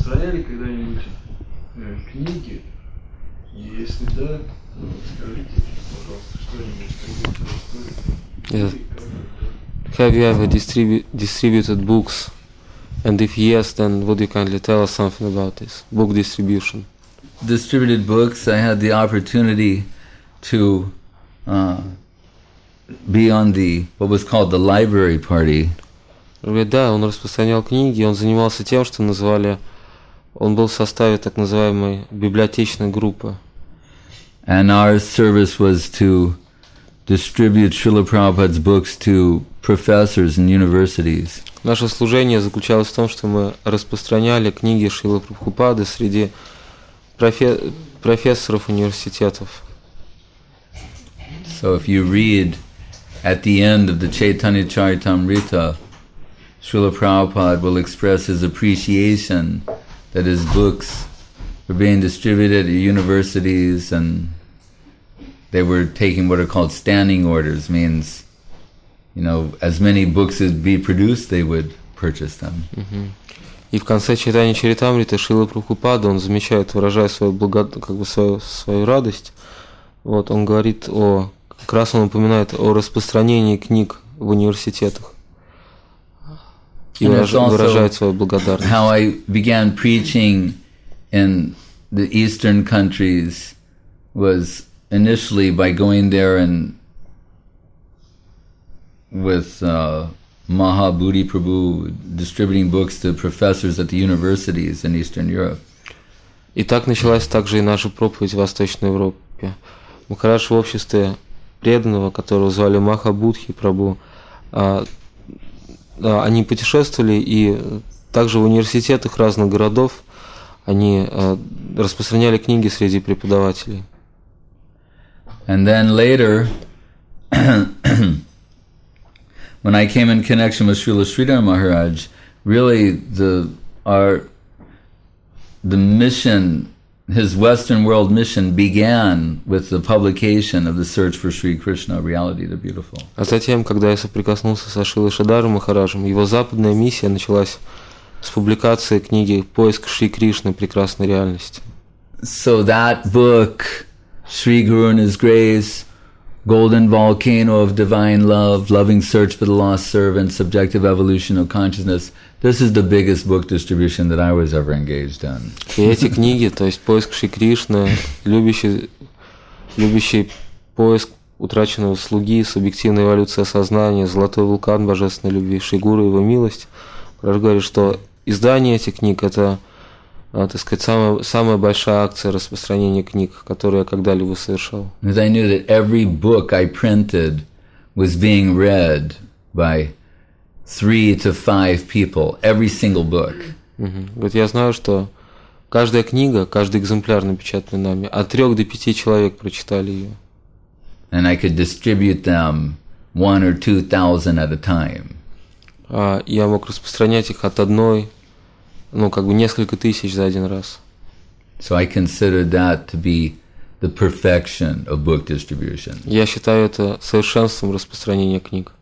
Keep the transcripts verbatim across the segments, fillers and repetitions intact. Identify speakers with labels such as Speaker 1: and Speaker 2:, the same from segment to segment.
Speaker 1: распространяли когда-нибудь э, книги? И если да, то скажите, пожалуйста, что-нибудь такое истории.
Speaker 2: Have you ever distribu- distributed books? And if yes, then would you kindly tell us something about this book distribution?
Speaker 3: Distributed books. I had the opportunity to uh, be on the what was called the library party.
Speaker 2: Да, он распространял книги, он занимался тем, что называли, он был в составе так называемой библиотечной группы.
Speaker 3: And our service was to distribute Srila Prabhupada's books to professors in universities.
Speaker 2: Наше служение заключалось в том, что мы распространяли книги Шрилы Прабхупады среди профе- профессоров университетов.
Speaker 3: So if you read at the end of the Chaitanya Charitamrita, Srila Prabhupada will express his appreciation that his books were being distributed at universities and they were taking what are called standing orders, means, you know, as many books as be produced, they would purchase them.
Speaker 2: Mm-hmm. И в конце читания Чаритамриты Шрила Прабхупада, он замечает, выражая свою, благо, как бы свою, свою радость, вот, он говорит о, как раз он упоминает о распространении книг в университетах. И выражает свою благодарность.
Speaker 3: How I began preaching in the eastern countries was initially by going there and with uh, Maha Bodhi Prabhu distributing books to professors at the universities in Eastern Europe.
Speaker 2: И так началась также и наша проповедь в Восточной Европе. Махарадж в обществе преданного, которого звали Маха Бодхи Прабhu, они путешествовали, и также в университетах разных городов они распространяли книги среди преподавателей.
Speaker 3: And then later, when I came in connection with Srila Sridhar Maharaj, really the our the mission, his Western world mission, began with the publication of the Search for Sri Krishna, Reality the Beautiful.
Speaker 2: А затем, когда я соприкоснулся со Шрилой Шридаром Махараджем, его западная миссия началась с публикации книги «Поиск Шри Кришны. Прекрасной реальности».
Speaker 3: So that book, Sri Guru and His Grace, Golden Volcano of Divine Love, Loving Search for the Lost Servant, Subjective Evolution of Consciousness, this is the biggest book distribution that I was ever engaged in.
Speaker 2: И эти книги, то есть «Поиск Шри Кришны», любящий, любящий поиск утраченного слуги, субъективная эволюция сознания, золотой вулкан божественной любви, Шри Гуру и его милость, Махарадж говорит, что издание этих книг – это, так сказать, самая, самая большая акция распространения книг, которую я когда-либо совершал.
Speaker 3: Because I knew that every book I printed was being read by three to five people, every single book.
Speaker 2: Mm-hmm. Вот я знаю, что каждая книга, каждый экземпляр, напечатанный нами, от трех до пяти человек прочитали ее.
Speaker 3: And I could distribute them one or two thousand at a time.
Speaker 2: А я мог распространять их от одной, ну, как бы несколько тысяч за один раз.
Speaker 3: So I considered that to be the perfection of book distribution.
Speaker 2: Я считаю это совершенством распространения книг.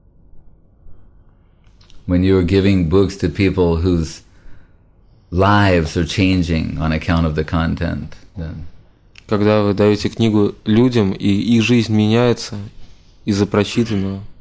Speaker 3: When you are giving books to people whose lives are changing on account of the content, then
Speaker 2: когда вы даете книгу людям, и их жизнь меняется из-за прочитанного,